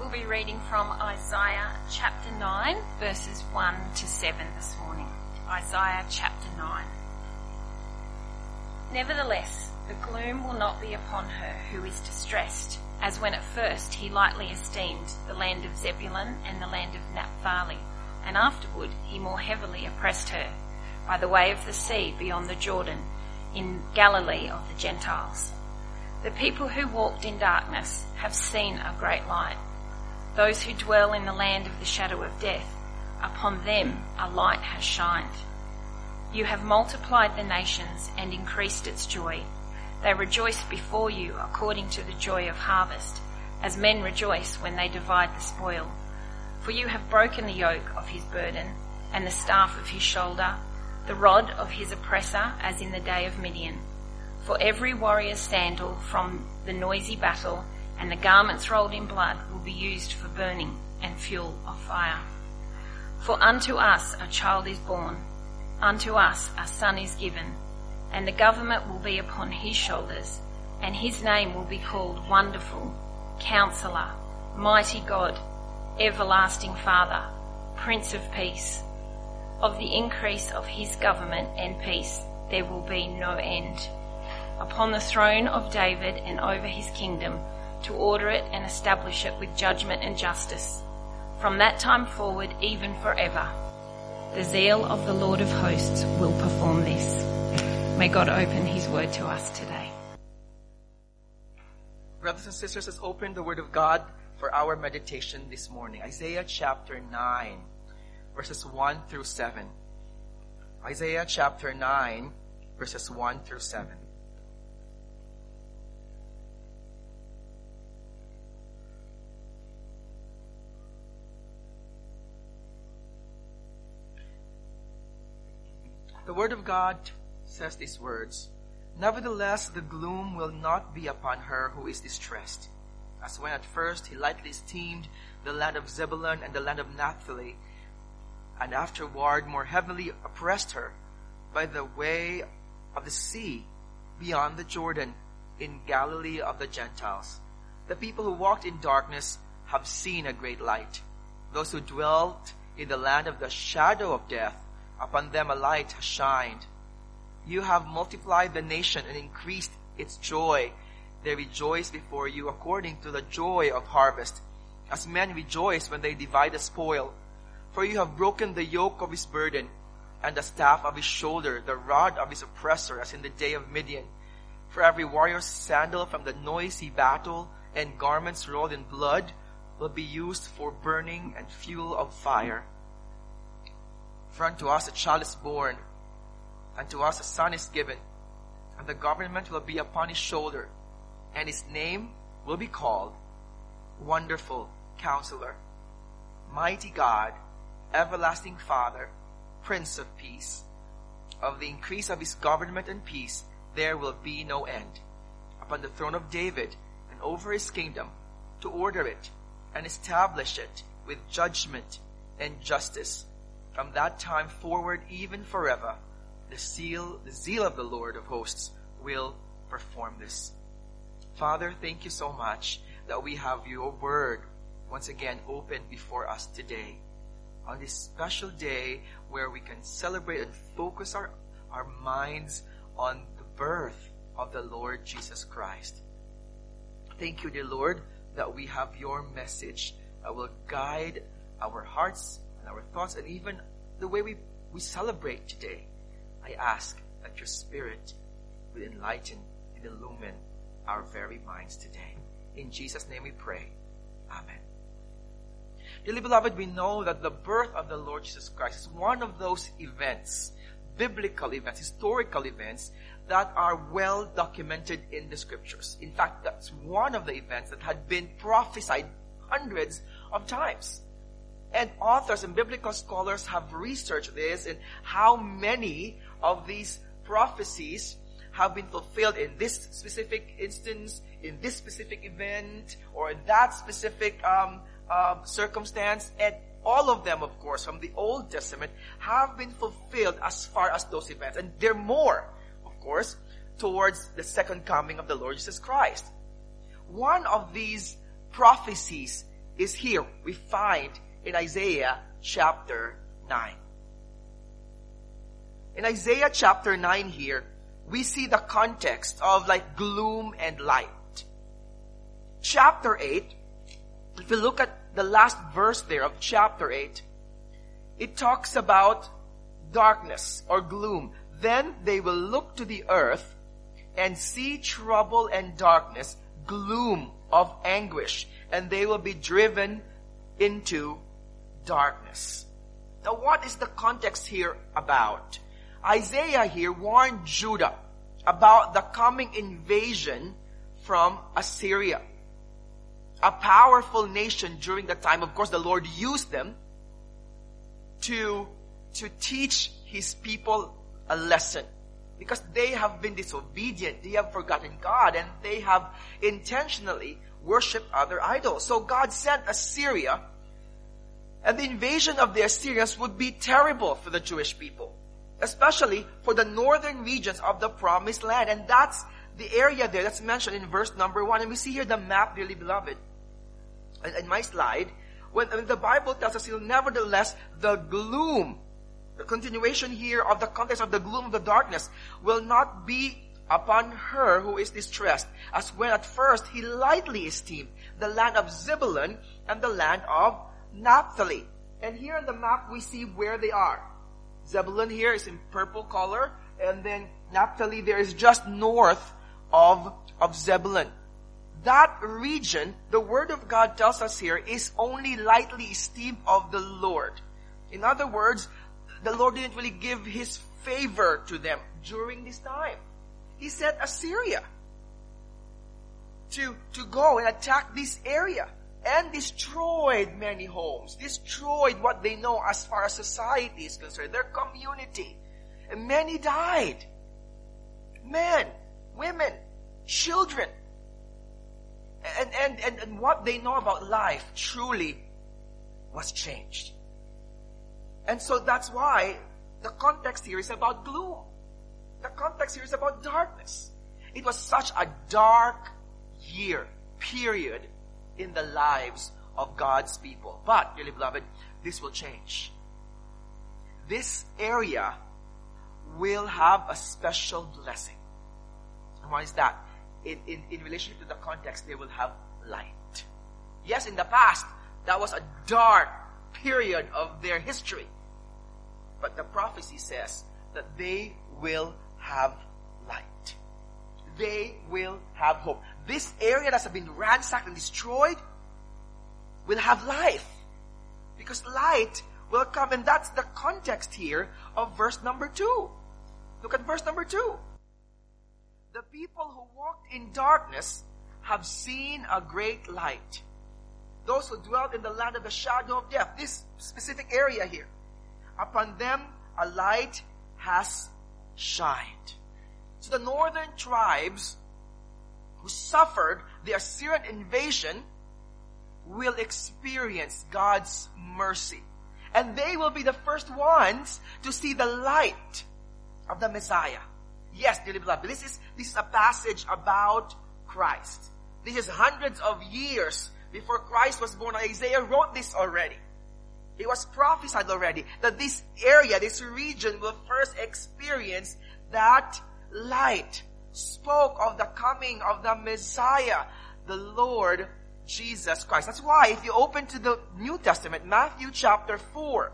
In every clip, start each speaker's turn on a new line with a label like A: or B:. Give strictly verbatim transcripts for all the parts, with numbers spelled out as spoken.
A: We'll be reading from Isaiah chapter nine, verses one to seven this morning. Isaiah chapter nine. Nevertheless, the gloom will not be upon her who is distressed, as when at first he lightly esteemed the land of Zebulun and the land of Naphtali, and afterward he more heavily oppressed her by the way of the sea beyond the Jordan, in Galilee of the Gentiles. The people who walked in darkness have seen a great light. Those who dwell in the land of the shadow of death, upon them a light has shined. You have multiplied the nations and increased its joy. They rejoice before you according to the joy of harvest, as men rejoice when they divide the spoil. For you have broken the yoke of his burden and the staff of his shoulder, the rod of his oppressor, as in the day of Midian. For every warrior's sandal from the noisy battle and the garments rolled in blood will be used for burning and fuel of fire. For unto us a child is born, unto us a son is given, and the government will be upon his shoulders, and his name will be called Wonderful, Counselor, Mighty God, Everlasting Father, Prince of Peace. Of the increase of his government and peace there will be no end. Upon the throne of David and over his kingdom, to order it and establish it with judgment and justice, from that time forward even forever. The zeal of the Lord of hosts will perform this. May God open his word to us today.
B: Brothers and sisters, let's open the word of God for our meditation this morning. Isaiah chapter nine, verses one through seven. Isaiah chapter nine, verses one through seven. The word of God says these words, Nevertheless, the gloom will not be upon her who is distressed, as when at first he lightly esteemed the land of Zebulun and the land of Naphtali, and afterward more heavily oppressed her by the way of the sea beyond the Jordan, in Galilee of the Gentiles. The people who walked in darkness have seen a great light. Those who dwelt in the land of the shadow of death, upon them a light has shined. You have multiplied the nation and increased its joy. They rejoice before you according to the joy of harvest, as men rejoice when they divide the spoil. For you have broken the yoke of his burden and the staff of his shoulder, the rod of his oppressor, as in the day of Midian. For every warrior's sandal from the noisy battle and garments rolled in blood will be used for burning and fuel of fire. For unto us a child is born, and to us a son is given, and the government will be upon his shoulder, and his name will be called Wonderful Counselor, Mighty God, Everlasting Father, Prince of Peace. Of the increase of his government and peace there will be no end, upon the throne of David and over his kingdom, to order it and establish it with judgment and justice. From that time forward, even forever, the zeal, the zeal of the Lord of hosts will perform this. Father, thank you so much that we have your word once again open before us today. On this special day where we can celebrate and focus our, our minds on the birth of the Lord Jesus Christ. Thank you, dear Lord, that we have your message that will guide our hearts and our thoughts, and even the way we, we celebrate today. I ask that your Spirit will enlighten and illumine our very minds today. In Jesus' name we pray. Amen. Dearly beloved, we know that the birth of the Lord Jesus Christ is one of those events, biblical events, historical events, that are well documented in the scriptures. In fact, that's one of the events that had been prophesied hundreds of times. And authors and biblical scholars have researched this and how many of these prophecies have been fulfilled in this specific instance, in this specific event, or in that specific um, uh, circumstance. And all of them, of course, from the Old Testament, have been fulfilled as far as those events. And there are more, of course, towards the second coming of the Lord Jesus Christ. One of these prophecies is here. We find in Isaiah chapter nine. In Isaiah chapter nine here, we see the context of like gloom and light. Chapter eight, if you look at the last verse there of chapter eight, it talks about darkness or gloom. Then they will look to the earth and see trouble and darkness, gloom of anguish, and they will be driven into darkness. Now what is the context here about? Isaiah here warned Judah about the coming invasion from Assyria, a powerful nation during the time. Of course, the Lord used them to, to teach His people a lesson, because they have been disobedient, they have forgotten God, and they have intentionally worshipped other idols. So God sent Assyria, and the invasion of the Assyrians would be terrible for the Jewish people, especially for the northern regions of the Promised Land. And that's the area there that's mentioned in verse number one. And we see here the map, dearly beloved, in my slide, when, when the Bible tells us, nevertheless, the gloom, the continuation here of the context of the gloom of the darkness, will not be upon her who is distressed, as when at first he lightly esteemed the land of Zebulun and the land of Naphtali. And here on the map we see where they are. Zebulun here is in purple color, and then Naphtali there is just north of, of Zebulun. That region, the Word of God tells us here, is only lightly esteemed of the Lord. In other words, the Lord didn't really give His favor to them during this time. He sent Assyria to, to go and attack this area and destroyed many homes, destroyed what they know as far as society is concerned, their community. And many died. Men, women, children. And, and, and, and what they know about life truly was changed. And so that's why the context here is about gloom. The context here is about darkness. It was such a dark year, period, in the lives of God's people. But, dearly beloved, this will change. This area will have a special blessing. And what is that? In, in, in relationship to the context, they will have light. Yes, in the past, that was a dark period of their history. But the prophecy says that they will have light. They will have hope. This area that has been ransacked and destroyed will have life. Because light will come. And that's the context here of verse number two. Look at verse number two. The people who walked in darkness have seen a great light. Those who dwelt in the land of the shadow of death. This specific area here. Upon them a light has shined. So the northern tribes who suffered the Assyrian invasion will experience God's mercy. And they will be the first ones to see the light of the Messiah. Yes, dearly beloved, this is, this is a passage about Christ. This is hundreds of years before Christ was born. Isaiah wrote this already. It was prophesied already that this area, this region will first experience that light. Spoke of the coming of the Messiah, the Lord Jesus Christ. That's why if you open to the New Testament, Matthew chapter four,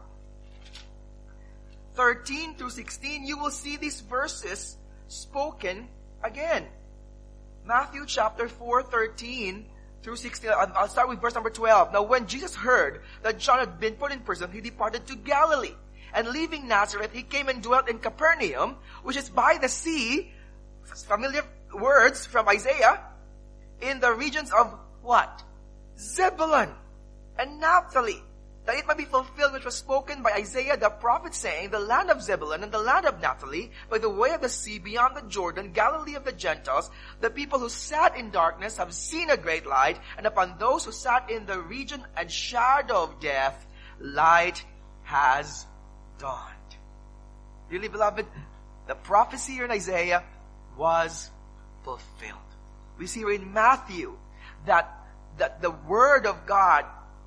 B: thirteen through sixteen, you will see these verses spoken again. Matthew chapter four, thirteen through sixteen. I'll start with verse number twelve. Now when Jesus heard that John had been put in prison, he departed to Galilee. And leaving Nazareth, he came and dwelt in Capernaum, which is by the sea, familiar words from Isaiah, in the regions of what? Zebulun and Naphtali, that it might be fulfilled which was spoken by Isaiah the prophet, saying, the land of Zebulun and the land of Naphtali, by the way of the sea beyond the Jordan, Galilee of the Gentiles, the people who sat in darkness have seen a great light, and upon those who sat in the region and shadow of death, light has dawned. Dearly beloved, the prophecy here in Isaiah was fulfilled. We see here in Matthew that, that the Word of God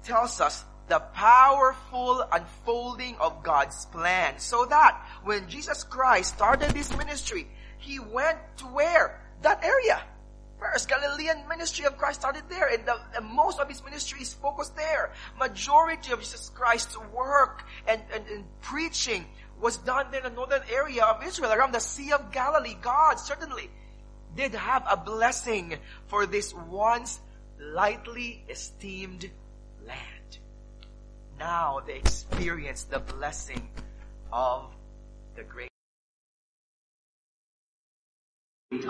B: tells us the powerful unfolding of God's plan. So that when Jesus Christ started this ministry, He went to where? That area. First, Galilean ministry of Christ started there, and, the, and most of His ministry is focused there. Majority of Jesus Christ's work and, and, and preaching was done there in the northern area of Israel, around the Sea of Galilee. God certainly did have a blessing for this once lightly esteemed land. Now they experience the blessing of the great. It's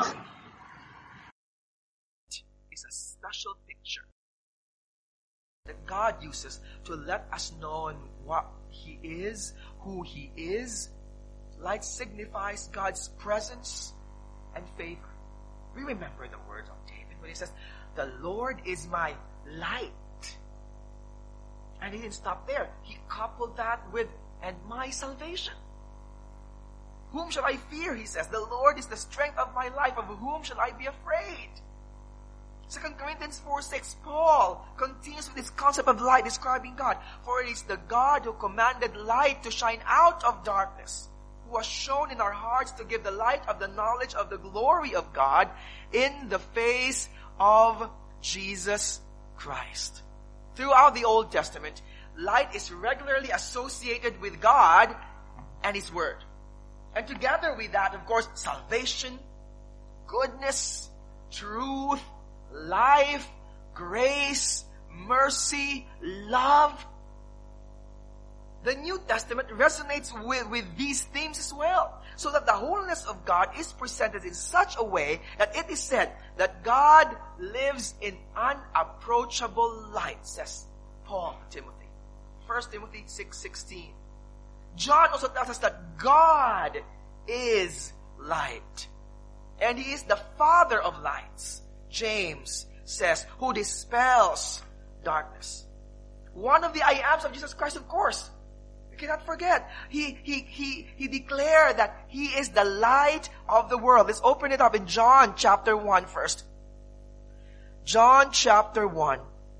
B: a special picture that God uses to let us know what He is, who He is. Light signifies God's presence and favor. We remember the words of David when he says, "The Lord is my light." And He didn't stop there. He coupled that with, "and my salvation." Whom shall I fear, he says. The Lord is the strength of my life. Of whom shall I be afraid? Second Corinthians four six, Paul continues with this concept of light, describing God. For it is the God who commanded light to shine out of darkness, who has shown in our hearts to give the light of the knowledge of the glory of God in the face of Jesus Christ. Throughout the Old Testament, light is regularly associated with God and His Word. And together with that, of course, salvation, goodness, truth, life, grace, mercy, love. The New Testament resonates with, with these themes as well. So that the holiness of God is presented in such a way that it is said that God lives in unapproachable light, says Paul to Timothy. First Timothy six sixteen. John also tells us that God is light. And He is the Father of lights. James says, who dispels darkness. One of the I ams of Jesus Christ, of course. We cannot forget. He, he, he, he declared that He is the light of the world. Let's open it up in John chapter one first. John chapter one.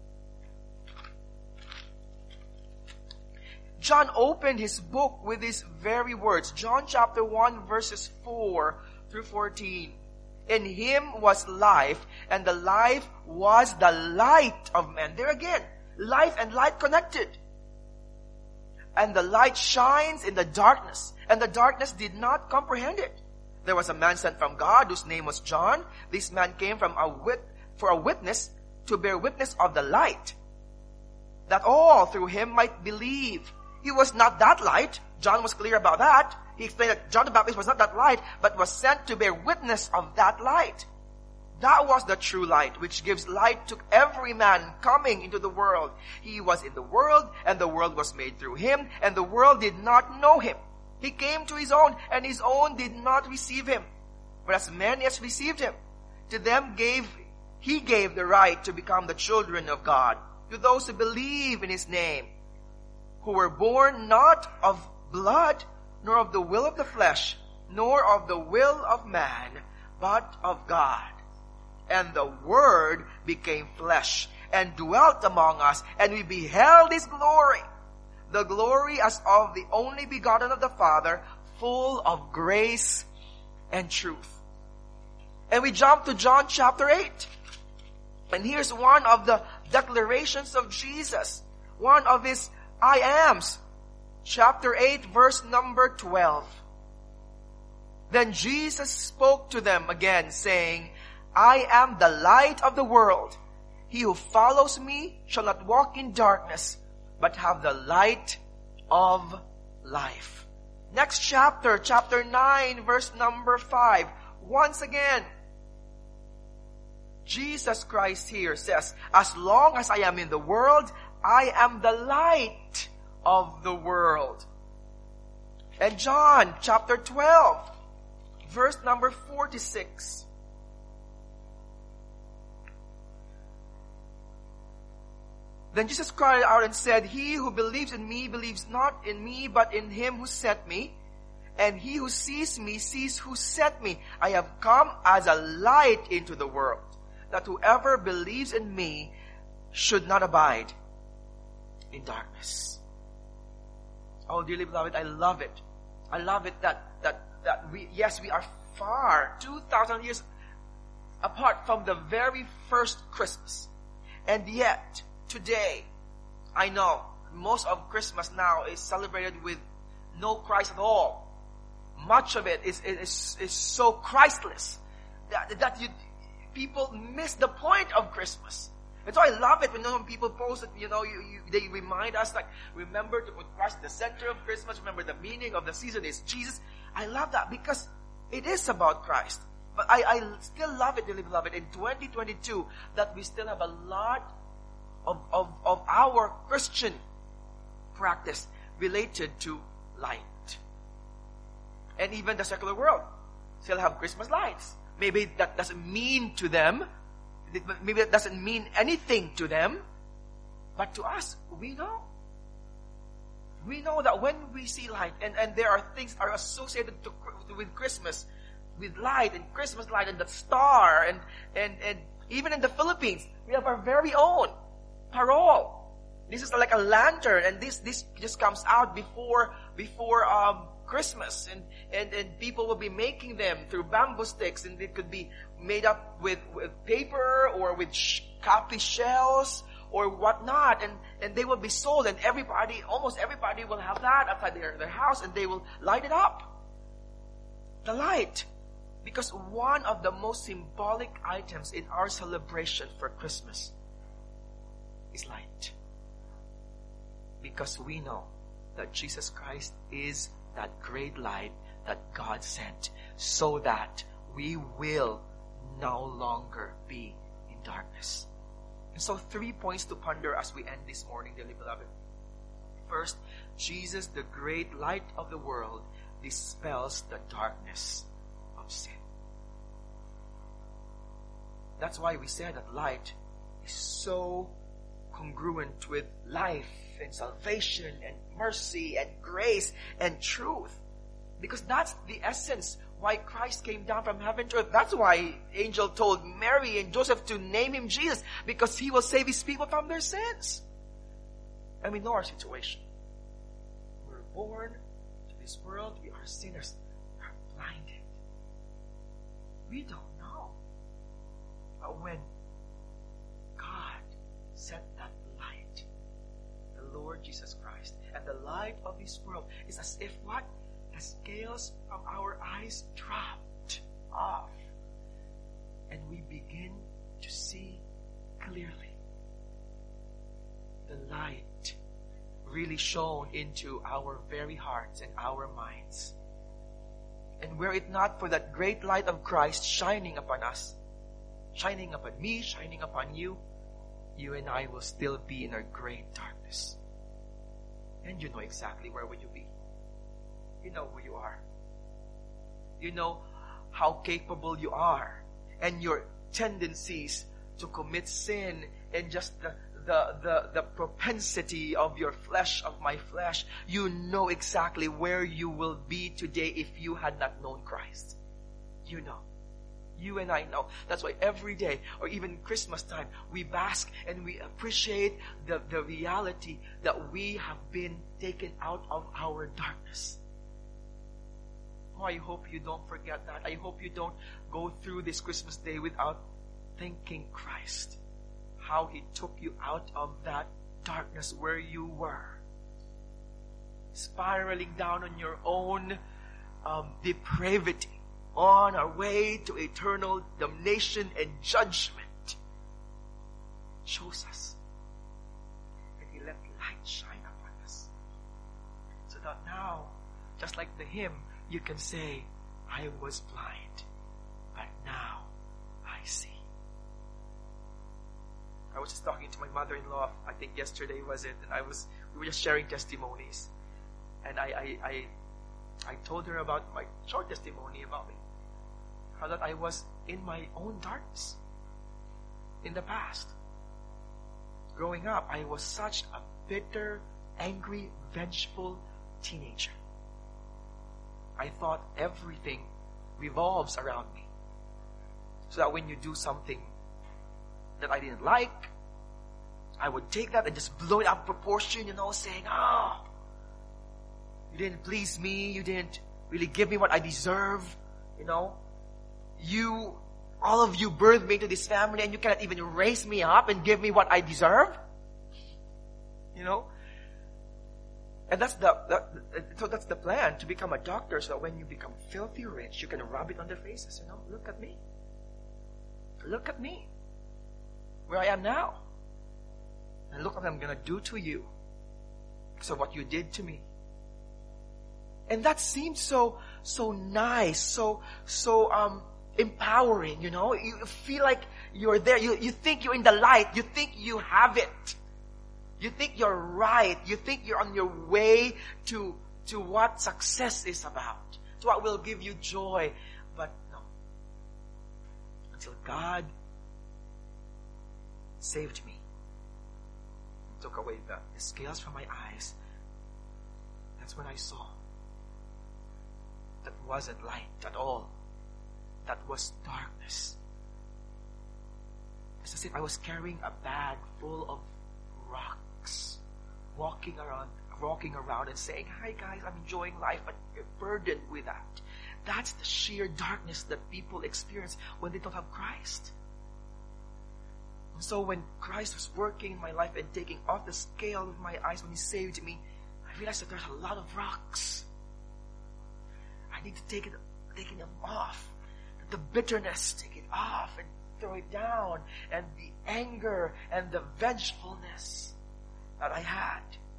B: John opened his book with these very words. John chapter one verses four through fourteen. In Him was life, and the life was the light of men. There again, life and light connected. And the light shines in the darkness, and the darkness did not comprehend it. There was a man sent from God whose name was John. This man came from a wit- for a witness to bear witness of the light, that all through him might believe. He was not that light. John was clear about that. He explained that John the Baptist was not that light, but was sent to bear witness of that light. That was the true light, which gives light to every man coming into the world. He was in the world, and the world was made through Him, and the world did not know Him. He came to His own, and His own did not receive Him. But as many as received Him, to them gave He gave the right to become the children of God, to those who believe in His name, who were born not of blood, nor of the will of the flesh, nor of the will of man, but of God. And the Word became flesh, and dwelt among us, and we beheld His glory, the glory as of the only begotten of the Father, full of grace and truth. And we jump to John chapter eight. And here's one of the declarations of Jesus, one of His I ams. Chapter eight, verse number twelve. Then Jesus spoke to them again, saying, I am the light of the world. He who follows me shall not walk in darkness, but have the light of life. Next chapter, chapter nine, verse number five. Once again, Jesus Christ here says, as long as I am in the world, I am the light of the world. And John chapter twelve, verse number forty-six. Then Jesus cried out and said, He who believes in me believes not in me, but in Him who sent me. And he who sees me sees who sent me. I have come as a light into the world, that whoever believes in me should not abide in darkness. Oh, dearly beloved, I love it. I love it that, that, that we, yes, we are far, two thousand years apart from the very first Christmas. And yet, today, I know most of Christmas now is celebrated with no Christ at all. Much of it is, is, is so Christless that, that you, people miss the point of Christmas. And so I love it when, you know, when people post it, you know, you, you, they remind us, like, remember to put Christ at the center of Christmas. Remember the meaning of the season is Jesus. I love that because it is about Christ. But I, I still love it, dearly beloved, in twenty twenty-two, that we still have a lot of, of, of our Christian practice related to light. And even the secular world still have Christmas lights. Maybe that doesn't mean to them, maybe that doesn't mean anything to them, but to us, we know. We know that when we see light, and, and there are things are associated to, with Christmas, with light and Christmas light and the star, and, and, and even in the Philippines, we have our very own parol. This is like a lantern, and this, this just comes out before, before, um, Christmas, and, and, and people will be making them through bamboo sticks, and it could be made up with, with paper or with sh- coffee shells or whatnot, and, and they will be sold, and everybody, almost everybody will have that outside their, their house, and they will light it up. The light. Because one of the most symbolic items in our celebration for Christmas is light. Because we know that Jesus Christ is that great light that God sent, so that we will no longer be in darkness. And so three points to ponder as we end this morning, dearly beloved. First, Jesus, the great light of the world, dispels the darkness of sin. That's why we said that light is so congruent with life and salvation and mercy and grace and truth. Because that's the essence why Christ came down from heaven to earth. That's why angel told Mary and Joseph to name him Jesus, because he will save his people from their sins. And we know our situation. We're born to this world. We are sinners. We are blinded. We don't know. But when God set that light, the Lord Jesus Christ, and the light of this world, is as if what? The scales from our eyes dropped off. And we begin to see clearly. The light really shone into our very hearts and our minds. And were it not for that great light of Christ shining upon us, shining upon me, shining upon you, you and I will still be in a great darkness. And you know exactly where would you be. You know who you are. You know how capable you are, and your tendencies to commit sin, and just the, the, the, the propensity of your flesh, of my flesh. You know exactly where you will be today if you had not known Christ. You know. You and I know. That's why every day, or even Christmas time, we bask and we appreciate the, the reality that we have been taken out of our darkness. Oh, I hope you don't forget that. I hope you don't go through this Christmas day without thanking Christ. How He took you out of that darkness where you were. Spiraling down on your own um, depravity. On our way to eternal damnation and judgment. Shows us. And He let light shine upon us. So that now, just like the hymn, you can say, I was blind, but now I see. I was just talking to my mother-in-law, I think yesterday was it, and I was, we were just sharing testimonies. And I, I, I, I told her about my short testimony about me. How that I was in my own darkness in the past. Growing up, I was such a bitter, angry, vengeful teenager. I thought everything revolves around me. So that when you do something that I didn't like, I would take that and just blow it out of proportion, you know, saying, oh, you didn't please me. You didn't really give me what I deserve, you know. You, all of you birthed me to this family and you cannot even raise me up and give me what I deserve. You know. And that's the, the, so that's the plan, to become a doctor so that when you become filthy rich, you can rub it on their faces, you know. Look at me. Look at me. Where I am now. And look what I'm going to do to you because of what you did to me. And that seems so, so nice, so, so, um, empowering, you know. You feel like you're there. You, you think you're in the light. You think you have it. You think you're right. You think you're on your way to, to what success is about. To what will give you joy. But no. Until God saved me. Took away the, the scales from my eyes. That's when I saw that wasn't light at all. That was darkness. It's as if I was carrying a bag full of rocks, walking around, walking around and saying, "Hi guys, I'm enjoying life," but you're burdened with that. That's the sheer darkness that people experience when they don't have Christ. And so when Christ was working in my life and taking off the scale of my eyes when He saved me, I realized that there's a lot of rocks. I need to take it, taking them off. The bitterness, take it off and throw it down. And the anger and the vengefulness that I had.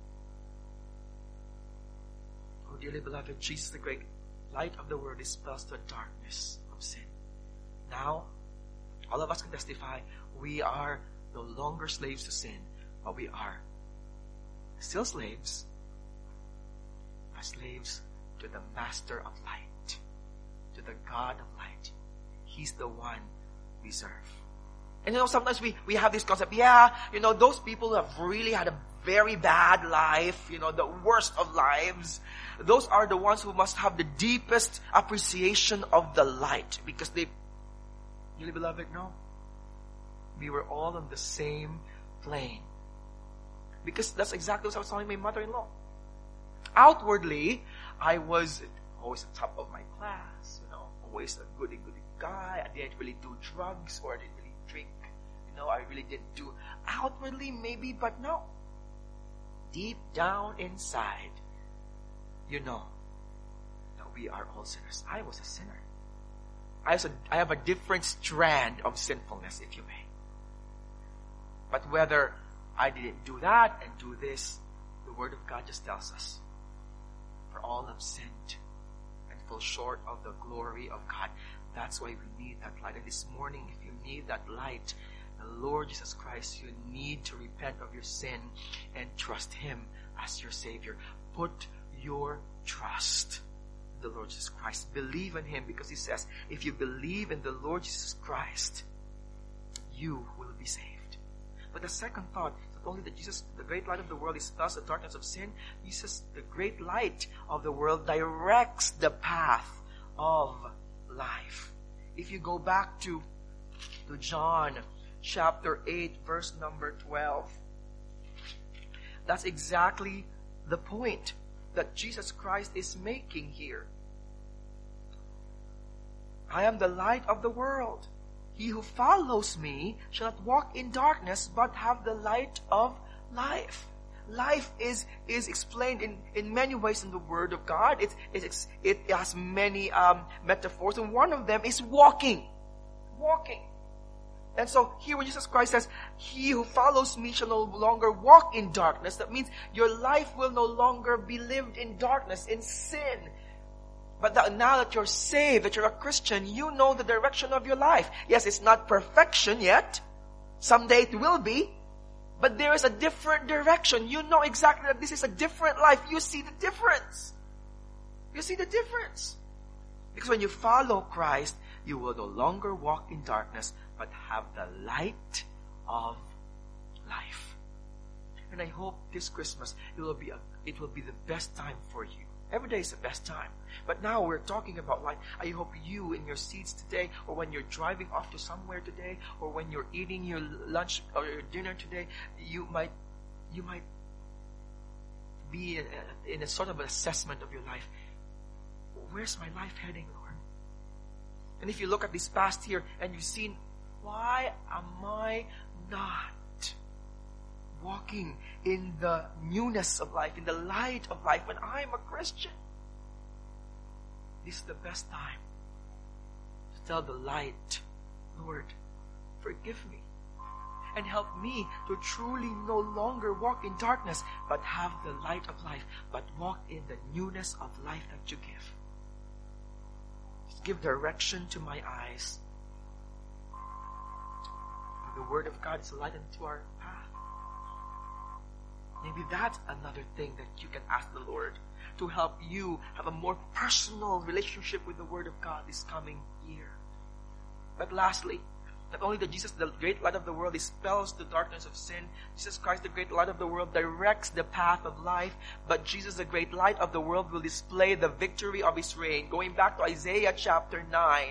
B: Oh, dearly beloved, Jesus, the great light of the world, dispels the darkness of sin. Now, all of us can testify, we are no longer slaves to sin, but we are still slaves, but slaves to the Master of light, to the God of light. He's the one we serve. And you know, sometimes we, we have this concept, yeah, you know, those people who have really had a very bad life, you know, the worst of lives, those are the ones who must have the deepest appreciation of the light, because they, really beloved, no. We were all on the same plane. Because that's exactly what I was telling my mother-in-law. Outwardly, I was always at the top of my class, you know, always a goody goody guy. I didn't really do drugs or I didn't really drink. You know, I really didn't do outwardly maybe, but no. Deep down inside, you know, that we are all sinners. I was a sinner. I have a, I have a different strand of sinfulness, if you may. But whether I didn't do that and do this, the Word of God just tells us, for all have sinned and fall short of the glory of God. That's why we need that light. And this morning, if you need that light, the Lord Jesus Christ, you need to repent of your sin and trust Him as your Savior. Put your trust in the Lord Jesus Christ. Believe in Him, because He says, if you believe in the Lord Jesus Christ, you will be saved. But the second thought, not only that Jesus, the great light of the world, dispels the darkness of sin, Jesus, the great light of the world, directs the path of life. If you go back to, to John chapter eight, verse number twelve, that's exactly the point that Jesus Christ is making here. I am the light of the world. He who follows me shall not walk in darkness, but have the light of life. Life is, is explained in, in many ways in the Word of God. It, it, it has many um, metaphors, and one of them is walking. Walking. And so here when Jesus Christ says, he who follows me shall no longer walk in darkness, that means your life will no longer be lived in darkness, in sin. But that now that you're saved, that you're a Christian, you know the direction of your life. Yes, it's not perfection yet. Someday it will be. But there is a different direction. You know exactly that this is a different life. You see the difference. You see the difference. Because when you follow Christ, you will no longer walk in darkness, but have the light of life. And I hope this Christmas, it will be a, it will be the best time for you Every day is the best time. But now we're talking about light. I hope you in your seats today, or when you're driving off to somewhere today, or when you're eating your lunch or your dinner today, you might, you might be in a, in a sort of assessment of your life. Where's my life heading, Lord? And if you look at this past year and you've seen, why am I not walking in the newness of life, in the light of life when I'm a Christian? This is the best time to tell the light, Lord, forgive me and help me to truly no longer walk in darkness, but have the light of life, but walk in the newness of life that you give. Just give direction to my eyes. The Word of God is a light into our path. Maybe that's another thing that you can ask the Lord to help you have a more personal relationship with the Word of God this coming year. But lastly, not only that Jesus, the great light of the world, dispels the darkness of sin, Jesus Christ, the great light of the world, directs the path of life, but Jesus, the great light of the world, will display the victory of His reign. Going back to Isaiah chapter nine,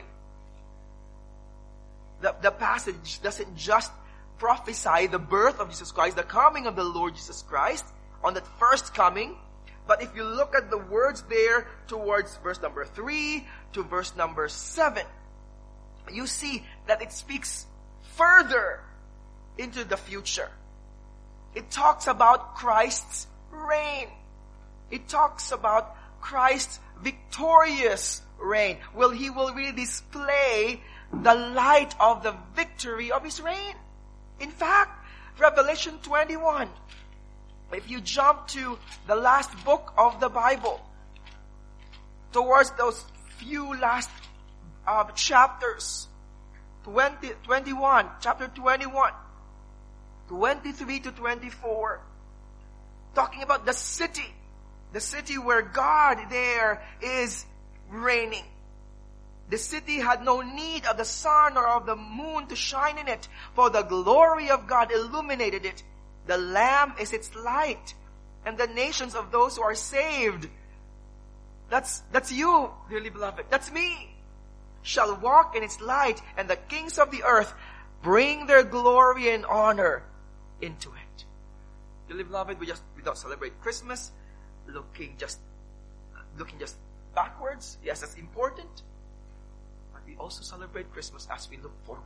B: the, the passage doesn't just prophesy the birth of Jesus Christ, the coming of the Lord Jesus Christ on that first coming. But if you look at the words there towards verse number three to verse number seven, you see that it speaks further into the future. It talks about Christ's reign. It talks about Christ's victorious reign. Well, He will really display the light of the victory of His reign. In fact, Revelation twenty-one, if you jump to the last book of the Bible, towards those few last uh, chapters, twenty, twenty-one, chapter twenty-one, twenty-three to twenty-four, talking about the city, the city where God there is reigning. The city had no need of the sun or of the moon to shine in it, for the glory of God illuminated it. The Lamb is its light, and the nations of those who are saved, that's, that's you, dearly beloved, that's me, shall walk in its light, and the kings of the earth bring their glory and honor into it. Dearly beloved, we just, we don't celebrate Christmas looking just, looking just backwards. Yes, that's important. We also celebrate Christmas as we look forward.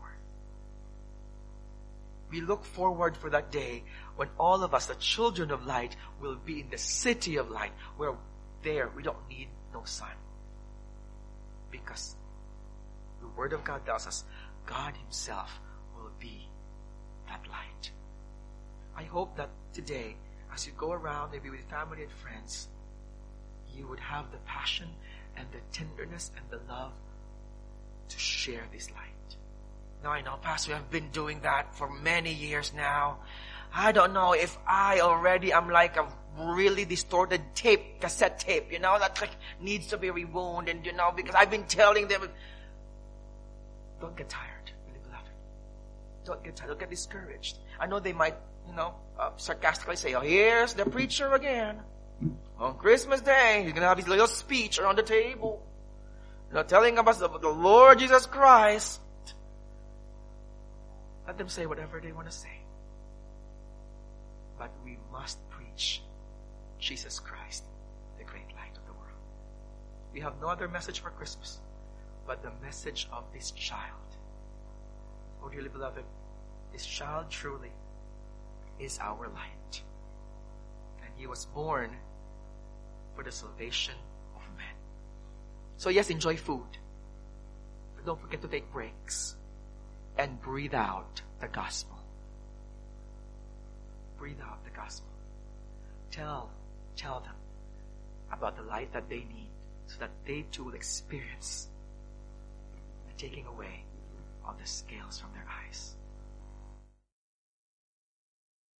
B: We look forward for that day when all of us, the children of light, will be in the city of light, where there we don't need no sun. Because the Word of God tells us God Himself will be that light. I hope that today, as you go around, maybe with family and friends, you would have the passion and the tenderness and the love to share this light. Now I know, Pastor, I've been doing that for many years now. I don't know if I already am like a really distorted tape, cassette tape, you know, that like needs to be rewound, and you know, because I've been telling them, don't get tired, really beloved. Don't get tired, don't get discouraged. I know they might, you know, uh, sarcastically say, oh, here's the preacher again. On Christmas Day, he's going to have his little speech around the table. You know, telling us about the Lord Jesus Christ. Let them say whatever they want to say. But we must preach Jesus Christ, the great light of the world. We have no other message for Christmas but the message of this child. Oh, dearly beloved, this child truly is our light. And He was born for the salvation of men. So yes, enjoy food. But don't forget to take breaks and breathe out the gospel. Breathe out the gospel. Tell, tell them about the light that they need so that they too will experience the taking away of the scales from their eyes.